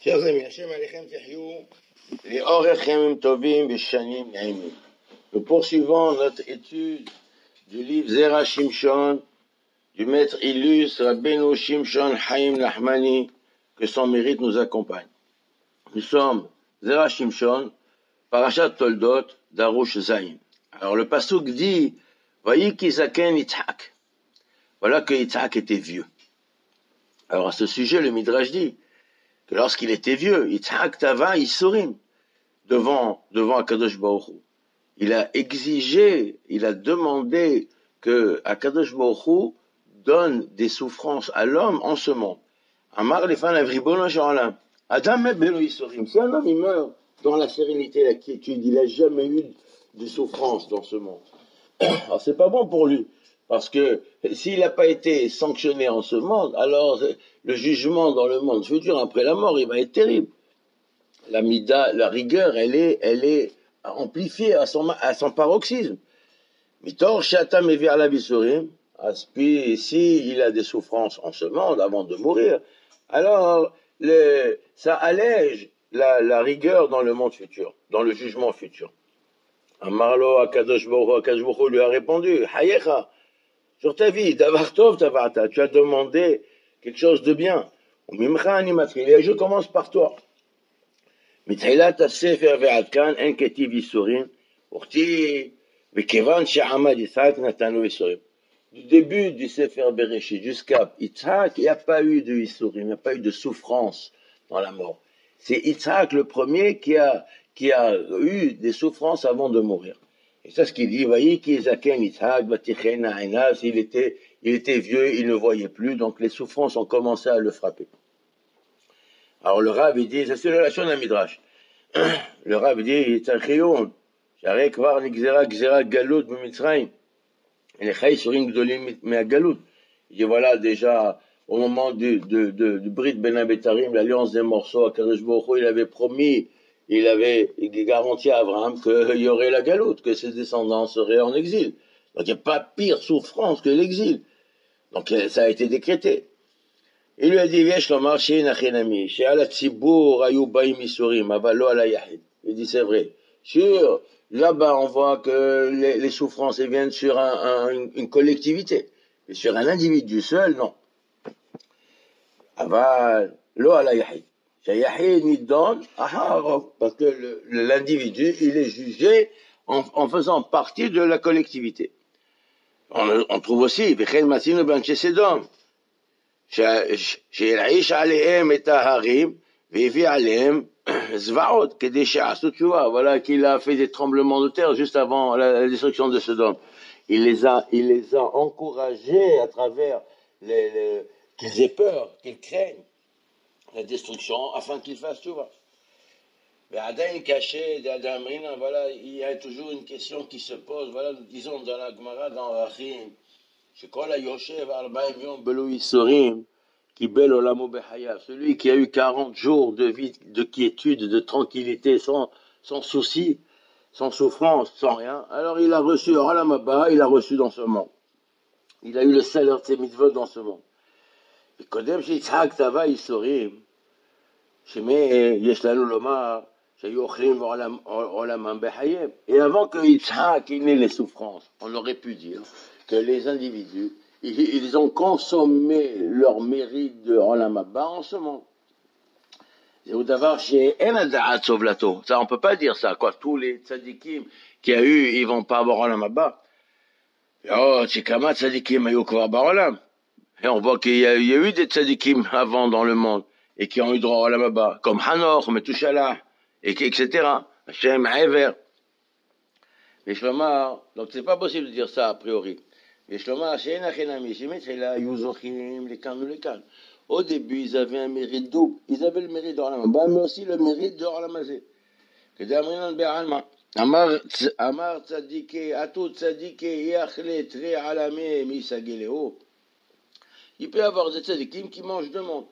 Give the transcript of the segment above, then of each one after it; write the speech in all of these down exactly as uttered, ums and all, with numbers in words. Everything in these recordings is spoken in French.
Chers amis, Hachem Alechem Tihyou, les Orechem Tovim Bishanim Naimim. Nous poursuivons notre étude du livre Zera Shimshon, du maître illustre Rabbeinu Shimshon Chaim Nachmani, que son mérite nous accompagne. Nous sommes Zera Shimshon, Parashat Toldot, Darush Zayin. Alors le pasuk dit, Vayiki Zaken Yitzhak. Voilà que Yitzhak était vieux. Alors à ce sujet, le Midrash dit que lorsqu'il était vieux, Yitzhak Tava Yisurim, devant, devant Akadosh Baruch Hu, il a exigé, il a demandé que Akadosh Baruch Hu donne des souffrances à l'homme en ce monde. Amar les fans Avribono Shalom. Adam Belo Yisurim. Si un homme il meurt dans la sérénité, la quiétude, il n'a jamais eu de souffrance dans ce monde. Alors c'est pas bon pour lui. Parce que s'il n'a pas été sanctionné en ce monde, alors le jugement dans le monde futur, après la mort, il va être terrible. La mida, la rigueur, elle est, elle est amplifiée à son, à son paroxysme. Mitor shatam et vers la bisurim, aspi, si il a des souffrances en ce monde avant de mourir, alors le, ça allège la, la rigueur dans le monde futur, dans le jugement futur. Amarlo Akadosh Baruch Hu, Akadosh Baruch Hu lui a répondu, Hayecha, sur ta vie, Davar Tov Tavarta, tu as demandé quelque chose de bien. Je commence par toi. Du début du Sefer Bereshit jusqu'à Yitzhak, il n'y a pas eu de Isurim, il n'y a pas eu de souffrance dans la mort. C'est Yitzhak le premier qui a, qui a eu des souffrances avant de mourir. Et c'est ce qu'il dit, voyez, il était, il était vieux, il ne voyait plus, donc les souffrances ont commencé à le frapper. Alors le Rav, il dit, ça c'est la relation d'un Midrash. Le Rav dit, il est un crayon, j'arrête voir Nixera, Xera, Galut, Mitzrayim. Et les Chaïs sur une gdolim, mais à Galut. Il dit, voilà, déjà, au moment du, de, de, du Brit Ben Abetarim, l'alliance des morceaux, à Kadosh Baruch Hu, il avait promis, il avait garanti à Abraham qu'il y aurait la galoute, que ses descendants seraient en exil. Donc il n'y a pas pire souffrance que l'exil. Donc ça a été décrété. Il lui a dit, Viesh Lomar, Shei Nachenami, Shei Ala Tzibour, Ayou Baïm Isurim, Avalo Ala Yahid. Il dit, c'est vrai. Sur, là-bas, on voit que les, les souffrances elles viennent sur un, un, une, une collectivité. Mais sur un individu seul, non. Aval, Lo Ala Yahid. Parce que l'individu, il est jugé en, en faisant partie de la collectivité. On, on trouve aussi, tu vois, voilà qu'il a fait des tremblements de terre juste avant la, la destruction de Sodome. Il les a, il les a encouragés à travers les, les, qu'ils aient peur, qu'ils craignent la destruction, afin qu'il fasse tout. Mais Adam caché, d'Adam Rina, voilà, il y a toujours une question qui se pose, voilà, nous disons dans la Gemara, dans Rachim, celui qui a eu quarante jours de vie, de quiétude, de tranquillité, sans, sans souci, sans souffrance, sans rien, alors il a reçu Olam Haba, il a reçu dans ce monde. Il a eu le salaire de ses mitzvot dans ce monde. Et קודם שיצחק טבע ייסורים, שיש לנו לומר שהיו אוכלים עולמם בחייהם. Et avant que Yitzhak ait les souffrances, on aurait pu dire que les individus, ils, ils ont consommé leur mérite de Olam Haba en ce monde. Ça, on peut pas dire ça, quoi. Tous les tzadikim qu'il y a eu, ils vont pas avoir Olam Haba. Oh, c'est kama tzadikim ayu kvar ba'olam. Et on voit qu'il y, y a eu des tzadikim avant dans le monde, et qui ont eu droit à la Maba, comme Hanor, Metushalah, et et cetera. Hashem, Ever. Mais Shlomar, donc c'est pas possible de dire ça a priori. Mais Shlomar, She'enachenami, Shemetrela, Yuzochim, les can ou les can. Au début, ils avaient un mérite double. Ils avaient le mérite de la Maba, mais aussi le mérite de la Mazé. Que d'Amrinan Be'alma. Amar, Amar tzadike, Atout tzadike, Yachle, Tre alame, Misagileo. Il peut y avoir des tzadikim qui mangent de monde.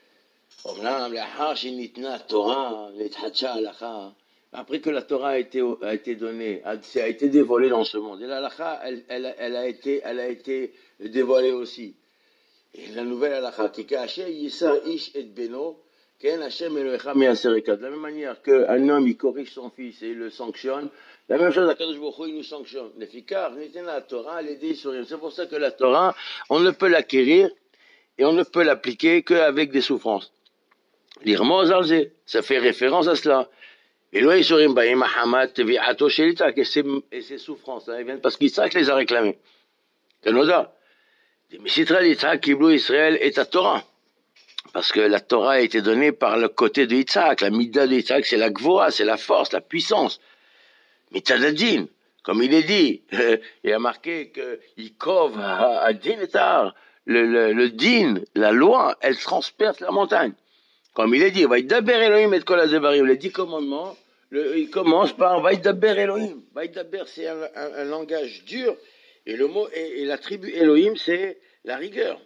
Après que la Torah a été, a été donnée, a, a été dévoilée dans ce monde, et la halakha, elle, elle, elle, a été, elle a été dévoilée aussi. Et la nouvelle halakha, qui cache Yisar Ish et Beno, Ken Hashem Elohecha mi'asereka. De la même manière qu'un homme, il corrige son fils et il le sanctionne, la même chose, Akadosh Baruch Hu, il nous sanctionne. Lefikar, la Torah, les dix sur C'est pour ça que la Torah, on ne peut l'acquérir et on ne peut l'appliquer qu'avec des souffrances. L'irmoz alze, ça fait référence à cela. Et là, ils sont baïm Mahamat, Viato Shelitak, et ces souffrances, elles viennent parce qu'Israël les a réclamées. Kanoda. Mais Sitra l'Israël, Kiblou Israël est à Torah. Parce que la Torah a été donnée par le côté de Yitzhak. La Midah de Yitzhak, c'est la Gvoa, c'est la force, la puissance. Mitzadadin, comme il est dit, euh, il a marqué que Yikov à Din etar, le, le, le din, la loi, elle transperce la montagne. Comme il est dit, Vaïdaber Elohim et Kol HaDevarim, les dix commandements, le, il commence par Vaïdaber Elohim. Vaïdaber, c'est un, un, un langage dur, et le mot, et, et la tribu Elohim, c'est la rigueur.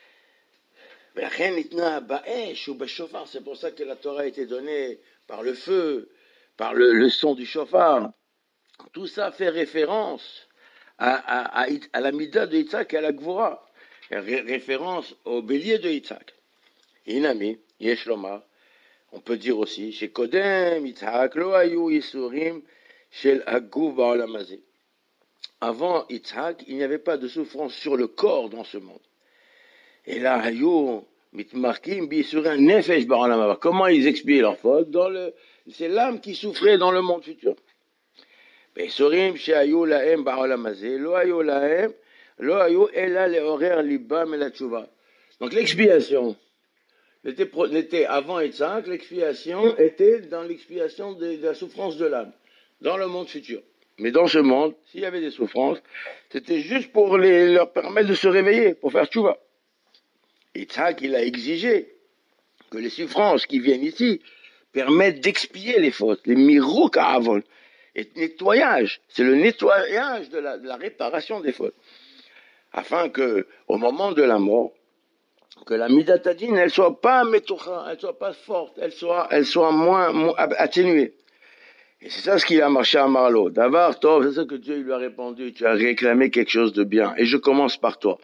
C'est pour ça que la Torah a été donnée par le feu, par le, le son du shofar. Tout ça fait référence à, à, à, à la Midah de Yitzhak et à la Gvora. Ré, référence au bélier de Yitzhak. Inami, Yesh Lomar. On peut dire aussi, chez Kodem, Yitzhak, Lo Hayu Yisurim, Shel Haguv Ba'olam Hazeh. Avant Yitzhak, il n'y avait pas de souffrance sur le corps dans ce monde. Et là, Hayu, Mitmarkim, Bisurim, Nefesh Ba'olam Haba. Comment ils expiaient leur faute? Dans le, c'est l'âme qui souffrait dans le monde futur. Bisurim, Shehayu Lahem Ba'olam Hazeh, Lo Hayu Lahem, Lo Hayu Ela Leorer Libam El HaTshuva. Donc l'expiation n'était, n'était avant Yitzhak, l'expiation était dans l'expiation de, de la souffrance de l'âme, dans le monde futur. Mais dans ce monde, s'il y avait des souffrances, c'était juste pour les, leur permettre de se réveiller, pour faire tchouva. Yitzhak, il a exigé que les souffrances qui viennent ici permettent d'expier les fautes, les mirouk à avon, et nettoyage. C'est le nettoyage de la, de la réparation des fautes. Afin que, au moment de la mort, que la midatadine, elle soit pas metoucha, elle soit pas forte, elle soit, elle soit moins, moins atténuée. Et c'est ça ce qu'il a marché à Marlo. D'avoir, toi, c'est ça que Dieu lui a répondu, tu as réclamé quelque chose de bien. Et je commence par toi.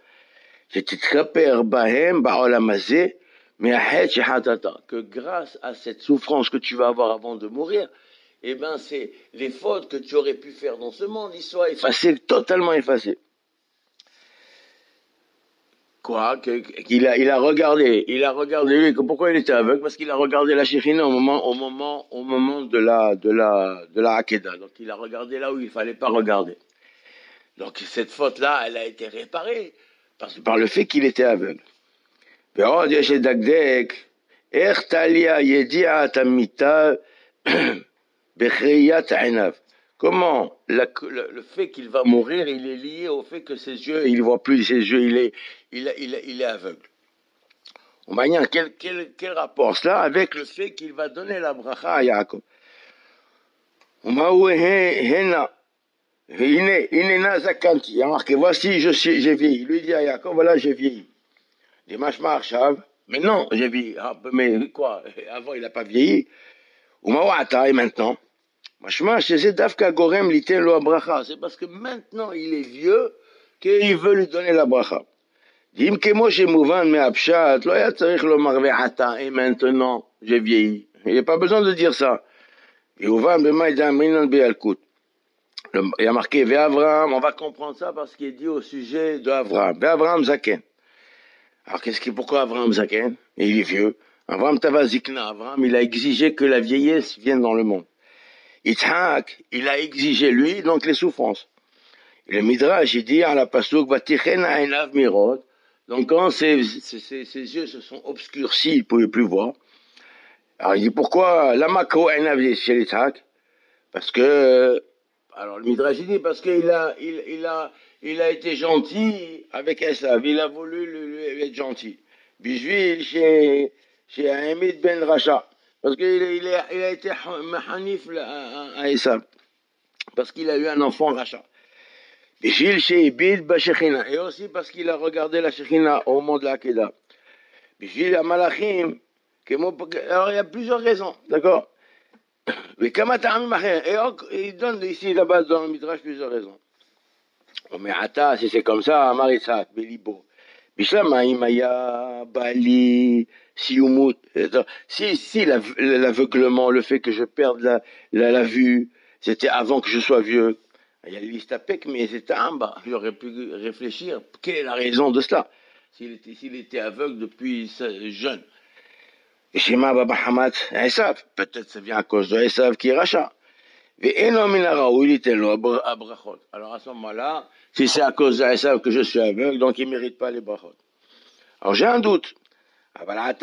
Que grâce à cette souffrance que tu vas avoir avant de mourir, eh ben, c'est les fautes que tu aurais pu faire dans ce monde, ils soient effacés, totalement effacés. Quoi, qu'il a, il a regardé, il a regardé lui, pourquoi il était aveugle? Parce qu'il a regardé la Shekhinah au moment, au moment, au moment de la, de la, de la Hakeda. Donc il a regardé là où il fallait pas regarder. Donc cette faute-là, elle a été réparée par, par le fait qu'il était aveugle. Comment la, le, le fait qu'il va mourir, il est lié au fait que ses yeux, il ne voit plus ses yeux, il est, il, il, il est aveugle. On va dire, quel, quel, quel rapport cela avec le fait qu'il va donner la bracha à Yaakov? On va où Hena, Inena Zakanti. Il y a marqué, voici, je suis, j'ai vieilli. Il lui dit à Yaakov, voilà, j'ai vieilli. Des machma arshav. Mais non, j'ai vieilli. Mais quoi? Avant, il n'a pas vieilli. Ou mawata, et maintenant? C'est parce que maintenant il est vieux qu'il veut lui donner la bracha. Et maintenant j'ai vieilli. Il n'y a pas besoin de dire ça. Il y a marqué Ve'Avraham, on va comprendre ça parce qu'il est dit au sujet d'Avraham. Ve'Avraham Zaken. Alors qu'est-ce qui, pourquoi Avraham Zaken? Il est vieux. Avraham Tavazikna. Avraham, il a exigé que la vieillesse vienne dans le monde. Yitzhak, il a exigé lui, donc les souffrances. Et le Midrash, il dit à la Pasuk, Vatichena enav mirot. Donc quand ses, ses, ses, ses yeux se sont obscurcis, il ne pouvait plus voir. Alors il dit pourquoi Lamako enav chez Yitzhak? Parce que, alors le Midrash, il dit parce qu'il a, il, il a, il a été gentil avec Esav, il a voulu lui, lui être gentil. Bijvil chez, chez Ahmed ben Racha. Parce qu'il il a, il a été mahanif à Esav. Parce qu'il a eu un enfant rachat. Et aussi parce qu'il a regardé la Shekhinah au moment de la Hakeda. Alors il y a plusieurs raisons, d'accord? Et il donne ici là-bas dans le Midrash plusieurs raisons. Mais attends, si c'est comme ça, Amar Yitzhak, Belibo. Bishlama imaya bali Si, si, si l'aveuglement, le fait que je perde la, la, la vue, c'était avant que je sois vieux. Il y a l'istapek, mais c'était en bas. J'aurais pu réfléchir, quelle est la raison de cela? S'il était, s'il était aveugle depuis jeune. Et chez ma Baba Hamad, Esav, peut-être ça vient à cause de Esav qui est rachat. Alors à ce moment-là, si c'est à cause d'Esav que je suis aveugle, donc il ne mérite pas les brachot. Alors j'ai un doute. Voilà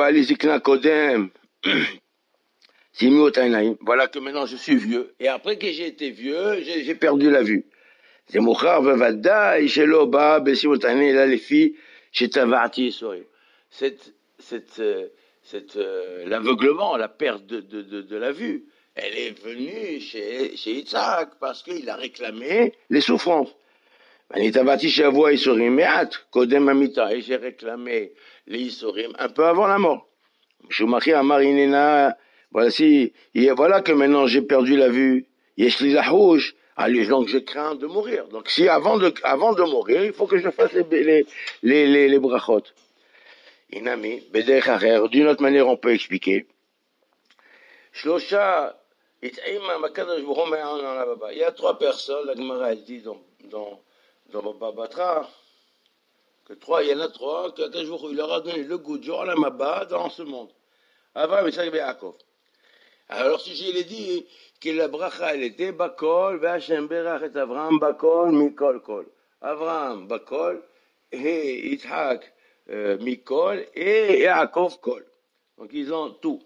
que maintenant je suis vieux. Et après que j'ai été vieux, j'ai, j'ai perdu la vue. C'est Mouchar Vavada, Isheloba, Bessimotane, là les filles, chez Tavati, Cette, cette, euh, cette, euh, l'aveuglement, la perte de, de, de, de la vue, elle est venue chez, chez Yitzhak parce qu'il a réclamé les souffrances. Et j'ai réclamé les Issorim un peu avant la mort. Voilà, si, voilà que maintenant j'ai perdu la vue. Donc je crains de mourir. Donc si avant de, avant de mourir, il faut que je fasse les, les, les, les, les brachot. Inami, d'une autre manière on peut expliquer. Shlosha, il y a trois personnes, la Gemara elle dit dans, dans, dans Baba Batra, que trois, il y en a trois, que il leur a donné le goût du Olam Haba dans ce monde. Avraham, Yitzhak et Yaakov. Alors si je l'ai dit que la bracha elle était Bakol, V'Hashem berach et Avraham Bakol, Mikol Kol. Avraham Bakol, et Yitzhak euh, Mikol, et Yaakov Kol. Donc ils ont tout.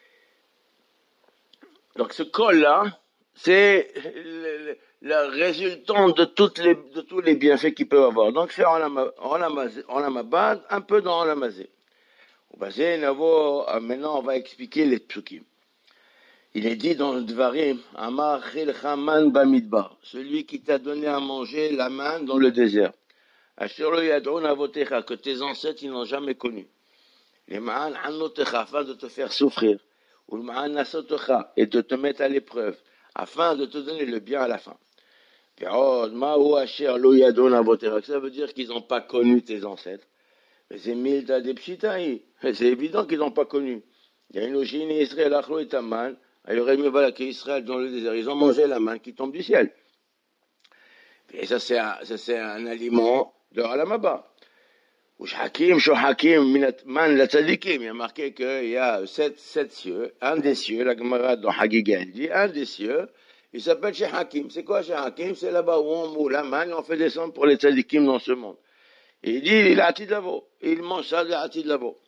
Donc ce Kol-là, c'est le, le, la résultante de, toutes les, de tous les bienfaits qu'ils peuvent avoir. Donc c'est Olam Haba, un peu dans Olam Hazé. Maintenant on va expliquer les psukim. Il est dit dans le Dvarim, Amar Chilchaman Bamidbar, celui qui t'a donné à manger la manne dans le désert. Asher lo yad'un avotecha, que tes ancêtres ils n'ont jamais connu. Les ma'an anotecha, afin de te faire souffrir. Ou le ma'an nasotecha, et de te mettre à l'épreuve, afin de te donner le bien à la fin. Ve'od ma'u asher lo yad'un avotecha, ça veut dire qu'ils n'ont pas connu tes ancêtres. Mais c'est milta de pshitaï, c'est évident qu'ils n'ont pas connu. Il y a une logique, Israël achlo et aman. Il aurait mieux voilà qu'Israël dans le désert, ils ont mangé la manne qui tombe du ciel. Et ça c'est un, ça, c'est un aliment de Olam Haba. Hakim, Shohakim, Man la Tzadikim. Il y a marqué qu'il y a sept, sept cieux, un des cieux, la Gemara dans Hagiga dit, un des cieux, il s'appelle Chez Hakim. C'est quoi Chez Hakim? C'est là-bas où on moule la manne, on fait descendre pour les Tzadikim dans ce monde. Et il dit, il a Atid Lavo. Il mange ça de Atid Lavo.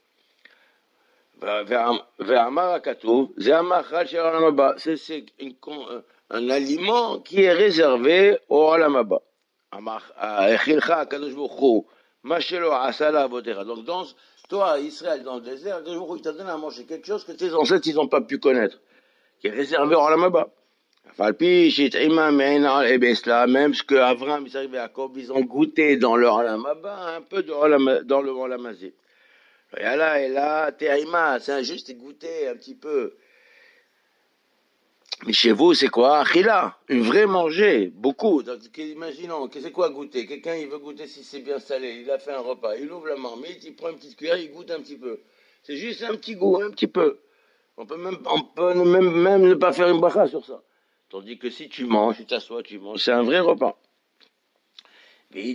C'est un aliment qui est réservé au Olam Haba. Donc, dans, toi, Israël, dans le désert, il t'a donné à manger quelque chose que tes ancêtres, ils n'ont pas pu connaître, qui est réservé au Olam Haba. Même ce que Avraham, Yitzhak et Yaakov, ils ont goûté dans le Olam Haba, un peu de dans le Olam Hazé. Et là, et là, Théaïma, c'est juste goûter un petit peu. Mais chez vous, c'est quoi? Achila, une vraie manger, beaucoup. Donc, imaginons, c'est quoi goûter? Quelqu'un, il veut goûter si c'est bien salé. Il a fait un repas, il ouvre la marmite, il prend une petite cuillère, il goûte un petit peu. C'est juste un petit goût, un petit peu. On peut même, on peut même, même ne pas faire une bracha sur ça. Tandis que si tu manges, tu t'assois, tu manges, c'est un vrai repas. Et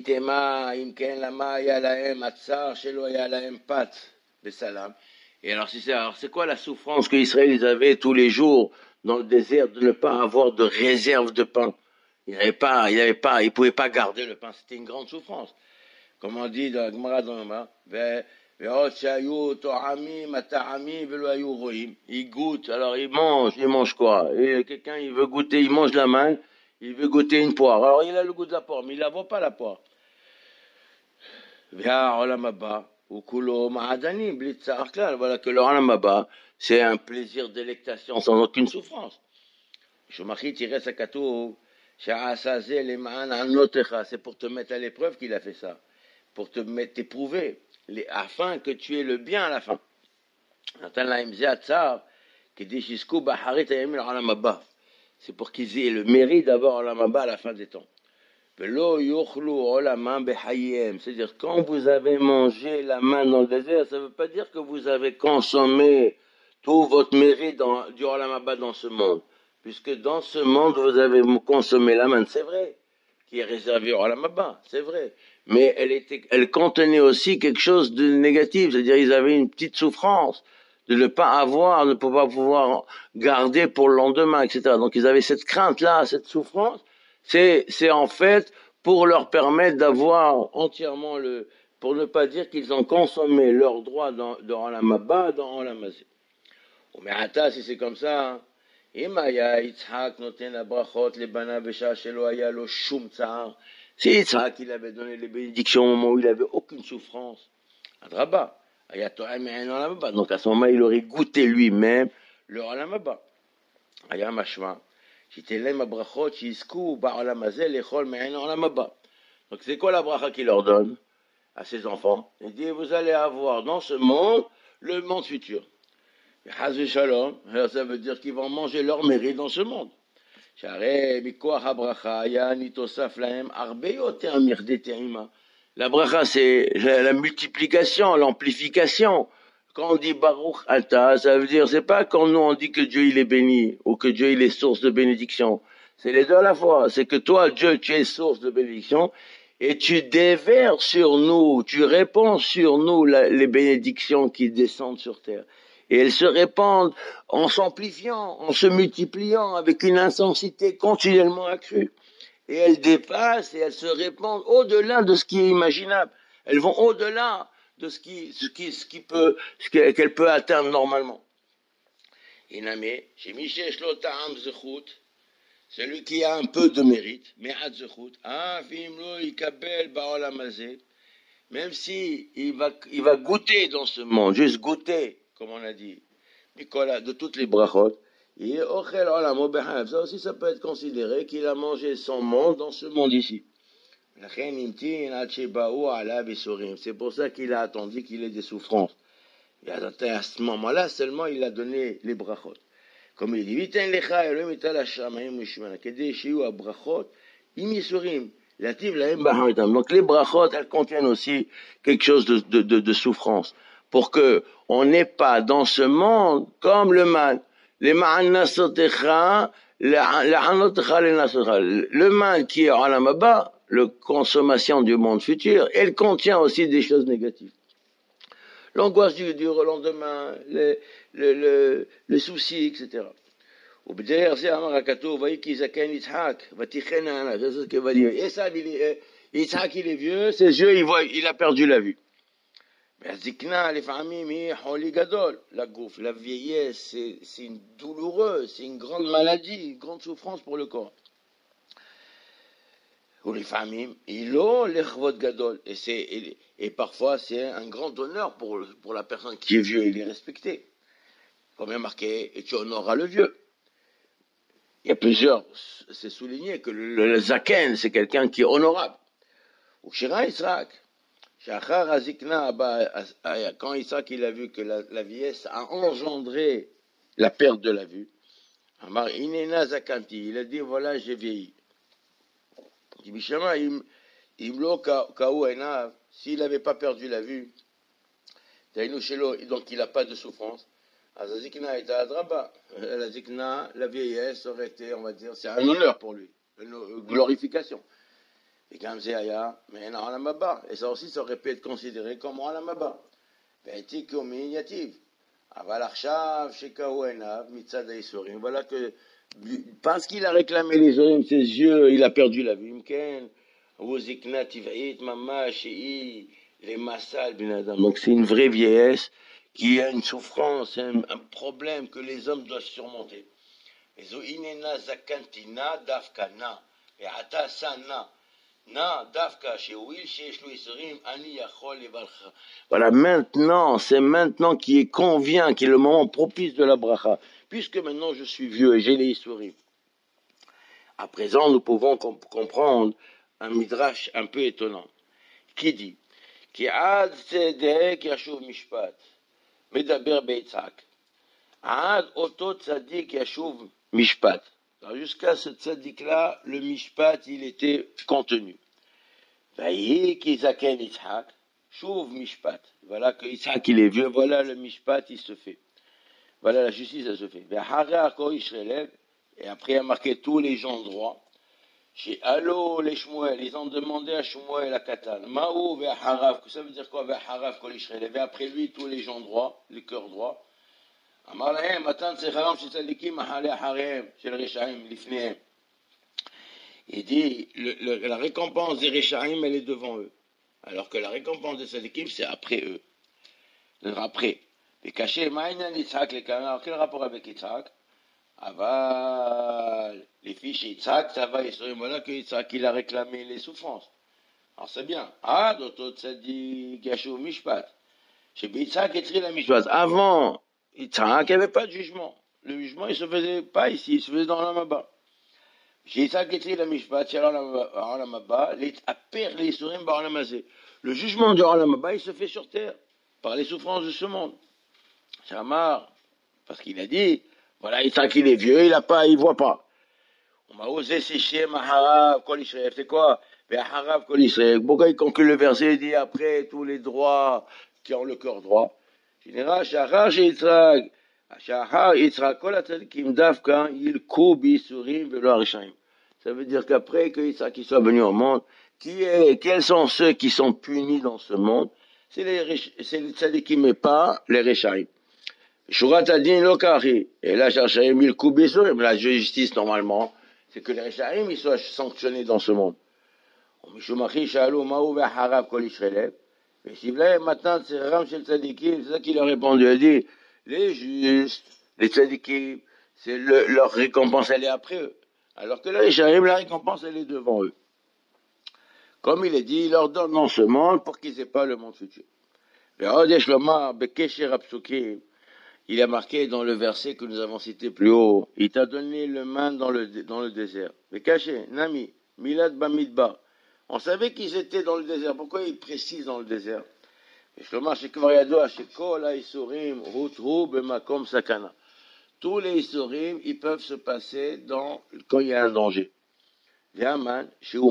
alors, si c'est, alors c'est quoi la souffrance que Israël ils avaient tous les jours dans le désert de ne pas avoir de réserve de pain? Ils n'avaient pas, ils n'avaient pas, ils pouvaient pas garder le pain. C'était une grande souffrance. Comme on dit dans la Gemara dans le ils goûtent, alors ils mangent, ils mangent quoi? Et quelqu'un il veut goûter, il mange la manne. Il veut goûter une poire. Alors il a le goût de la poire, mais il ne la voit pas la poire. Voilà que le Olam Haba, c'est un plaisir délectation sans aucune souffrance. C'est pour te mettre à l'épreuve qu'il a fait ça. Pour te mettre, t'éprouver, afin que tu aies le bien à la fin. C'est pour qu'ils aient le mérite d'avoir Olam Haba à la fin des temps. C'est-à-dire, quand vous avez mangé la manne dans le désert, ça ne veut pas dire que vous avez consommé tout votre mérite dans, du Olam Haba dans ce monde. Puisque dans ce monde, vous avez consommé la manne, c'est vrai, qui est réservée au Olam Haba, c'est vrai. Mais elle, était, elle contenait aussi quelque chose de négatif, c'est-à-dire ils avaient une petite souffrance de ne pas avoir, de ne pas pouvoir garder pour le lendemain, et cetera. Donc ils avaient cette crainte-là, cette souffrance. C'est, c'est en fait pour leur permettre d'avoir entièrement le, pour ne pas dire qu'ils ont consommé leurs droits dans, dans la Mabba, dans la Mazé. Mais attends, si c'est comme ça, hein. Si Yitzhak, il avait donné les bénédictions au moment où il avait aucune souffrance, Adraba, donc à ce moment, il aurait goûté lui-même le Olam Haba. Aya mashma. Donc c'est quoi la bracha qu'il leur donne à ses enfants? Il dit, vous allez avoir dans ce monde le monde futur. Shalom, ça veut dire qu'ils vont manger leur mérite dans ce monde. La bracha, c'est la multiplication, l'amplification. Quand on dit Baruch Ata, ça veut dire, c'est pas quand nous on dit que Dieu il est béni, ou que Dieu il est source de bénédiction. C'est les deux à la fois. C'est que toi, Dieu, tu es source de bénédiction, et tu déverses sur nous, tu répands sur nous la, les bénédictions qui descendent sur terre. Et elles se répandent en s'amplifiant, en se multipliant, avec une intensité continuellement accrue. Et elles dépassent et elles se répandent au-delà de ce qui est imaginable. Elles vont au-delà de ce qui, ce qui, ce qui peut, ce qu'elle peut atteindre normalement. Iname, chez Michel Shlotam Zechut, celui qui a un peu de mérite, mais à Zechut, ah, Fimlo, Ikabel, Baolamazé, même si il va, il va goûter dans ce monde, juste goûter, comme on a dit, Nicolas, de toutes les brachot, et Ochel Olam ça aussi, ça peut être considéré qu'il a mangé son monde dans ce monde ici. C'est pour ça qu'il a attendu qu'il ait des souffrances. Et à ce moment-là, seulement il a donné les brachot. Comme il dit, donc les brachot, elles contiennent aussi quelque chose de, de, de, de souffrance. Pour que on n'ait pas dans ce monde comme le mal. Les ma'anasotecha, le mal qui est en la maba, la consommation du monde futur, elle contient aussi des choses négatives. L'angoisse du, du lendemain, les, les, les, les soucis, et cetera. C'est ce qu'il va dire. Et ça, il est, Yitzhak, il est vieux, ses yeux, il voit, il a perdu la vue. La gouffe, la vieillesse, c'est, c'est une douloureuse, c'est une grande maladie, une grande souffrance pour le corps. Ou les familles, il a l'echvod gadol, et c'est, et, et parfois c'est un grand honneur pour, pour la personne qui est vieux, il est respecté. Comme il est marqué, et tu honoreras le vieux. Il y a plusieurs, c'est souligné que le, le, le zaken, c'est quelqu'un qui est honorable. Ou Shira Yitzhak, quand Isaac il a vu que la, la vieillesse a engendré la perte de la vue, il a dit voilà j'ai vieilli. S'il n'avait pas perdu la vue, donc il n'a pas de souffrance, la la vieillesse aurait été, on va dire, c'est un honneur pour lui, une glorification. Et ça aussi, ça aurait pu être considéré comme Olam Haba. Voilà que, parce qu'il a réclamé les oreilles, ses yeux, il a perdu la vue. Donc c'est une vraie vieillesse qui a une souffrance, un, un problème que les hommes doivent surmonter. Voilà, maintenant, c'est maintenant qui convient, qui est le moment propice de la bracha. Puisque maintenant je suis vieux et j'ai les isurim. À présent, nous pouvons comp- comprendre un midrash un peu étonnant. Qui dit, qui ad tzedek yashuv mishpat, medaber beitzak. Ad oto tzadik yashuv mishpat. Alors jusqu'à ce tzaddik-là, le mishpat, il était contenu. Vaïe kizaken Yitzhak, chouv mishpat. Voilà que Yitzhak, il est vieux, voilà le mishpat, il se fait. Voilà la justice, elle se fait. Et après, il a marqué tous les gens droits. Chez Allo, les Shmuel, ils ont demandé à Shmuel la Katan. Maou ve'harav, ça veut dire quoi ve'harav kol Israël? Et après lui, tous les gens droits, les cœurs droits. Amar lahem, matan tsecharam chez tzadikim, ahale aharem, chez le Reshaim, lifnehem. Il dit, le, le, la récompense des Reshaim, elle est devant eux. Alors que la récompense des tzadikim, c'est après eux. Après. Et caché, ma'inyan Yitzhak, les canards, quel rapport avec Yitzhak? Aval, les fiches Yitzhak, ça va, voilà que Yitzhak, il a réclamé les souffrances. Alors c'est bien. Ah, d'autres, ça dit Gashou Mishpat. Chez Yitzhak, écrit la Mishpat. Avant Yitzhak, il n'y avait pas de jugement. Le jugement, il ne se faisait pas ici, il se faisait dans l'Amaba. Chez Yitzhak, écrit la Mishpat, chez l'Amaba, à perdre les sourim par l'Amazé. Le jugement de l'Amaba, il se fait sur terre, par les souffrances de ce monde. Shamar, parce qu'il a dit, voilà, Yitzhak, il est vieux, il a pas, il voit pas. On m'a osé sécher Maharav, Kol Israël, c'est quoi? Maharav, Kol Israël. Pourquoi il conclut le verset, il dit après tous les droits qui ont le cœur droit? Général, Shachar, Yitzhak, Shachar, Yitzhak, Kol Atzadikim, Davka, il Koubi, Surim, Velo Arishaim. Ça veut dire qu'après que Yitzhak soit venu au monde, qui est, quels sont ceux qui sont punis dans ce monde? C'est les, c'est les Tzadikim et pas les Rishaim. Shurat Adin Lokari. Et là, Shachar, il Koubi, Surim. La justice, normalement, c'est que les Rishaim, ils soient sanctionnés dans ce monde. Mishumachi, Shalou, Maou, Harav, Kol Israël. Et si vous voulez, maintenant, c'est Ram chez le Tzadikim, c'est ça qu'il a répondu. Il a dit, les justes, les Tzadikim, c'est le, leur récompense, elle est après eux. Alors que les Rishaim, la récompense, elle est devant eux. Comme il est dit, il leur donne dans ce monde pour qu'ils n'aient pas le monde futur. Il a marqué dans le verset que nous avons cité plus haut, il t'a donné le main dans le, dans le désert. Mais caché, Nami, Milad Bamidba. On savait qu'ils étaient dans le désert. Pourquoi il précise dans le désert? Tous les Isurim, ils peuvent se passer dans, quand il y a un danger. Donc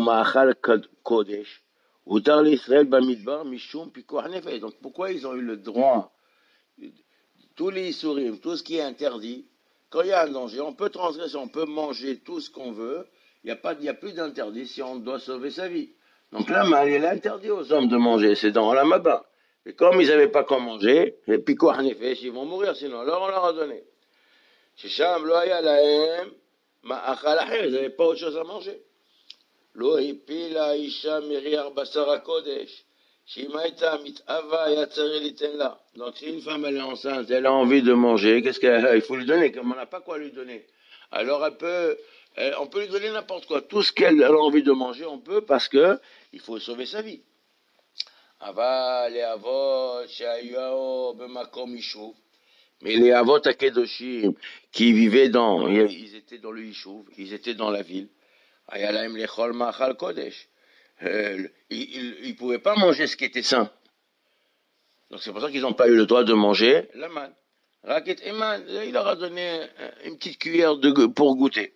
pourquoi ils ont eu le droit? Tous les Isurim, tout ce qui est interdit, quand il y a un danger, on peut transgresser, on peut manger tout ce qu'on veut. Il n'y a pas, il y a plus d'interdit si on doit sauver sa vie. Donc là, il est interdit aux hommes de manger, c'est dans la Maba. Et comme ils n'avaient pas quoi manger, et puis quoi, en effet, ils vont mourir sinon. Alors on leur a donné. Shisham lo haya lahem ma'achal acher, ils n'avaient pas autre chose à manger. Lo hipila isha miriar basara kodesh. Shimaita mitava yatzare litenla. Donc si une femme elle est enceinte, elle a envie de manger, qu'est-ce qu'il faut lui donner? Comme on n'a pas quoi lui donner. Alors elle peut... on peut lui donner n'importe quoi. Tout ce qu'elle a envie de manger, on peut, parce que il faut sauver sa vie. Ava, les avot, shayao, bemakom yishuv. Mais les avot à Kedoshim, qui vivaient dans, ils étaient dans le yishuv, ils étaient dans la ville. Ayalaim lechol machal kodesh. Ils ne pouvaient pas manger ce qui était sain. Donc c'est pour ça qu'ils n'ont pas eu le droit de manger la manne. Raket Eman, il leur a donné une petite cuillère de, pour goûter.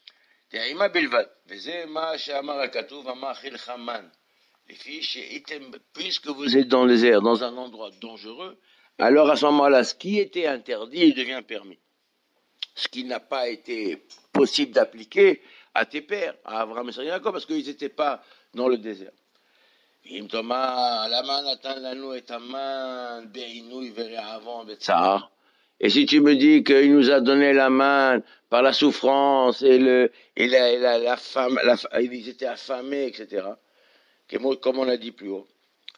Puisque vous êtes dans les airs, dans un endroit dangereux, alors à ce moment-là, ce qui était interdit, il devient permis. Ce qui n'a pas été possible d'appliquer à tes pères, à Abraham et Jacob, parce qu'ils n'étaient pas dans le désert. Et si tu me dis qu'il nous a donné la main par la souffrance et le et la, et la, la femme, la, ils étaient affamés, et cetera. Comme on a dit plus haut.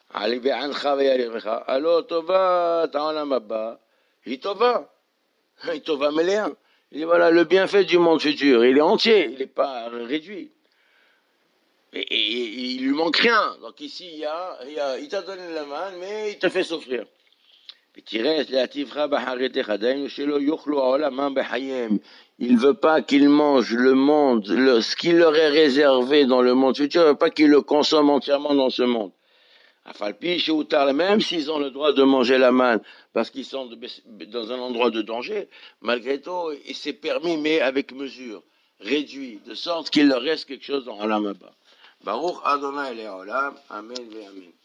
Alors tova ta'olam haba, il tova, il tova meléa. Il dit voilà le bienfait du monde futur, il est entier, il n'est pas réduit. Et, et, et il lui manque rien. Donc ici il y a, il, y a, il t'a donné la main, mais il te fait souffrir. Il ne veut pas qu'ils mangent le monde, le, ce qui leur est réservé dans le monde futur, il ne veut pas qu'ils le consomment entièrement dans ce monde. Même s'ils ont le droit de manger la manne, parce qu'ils sont de, dans un endroit de danger, malgré tout, c'est permis, mais avec mesure. réduit, de sorte qu'il leur reste quelque chose dans Olam Haba. Baruch Adonai Le'olam, Amen ve Amen.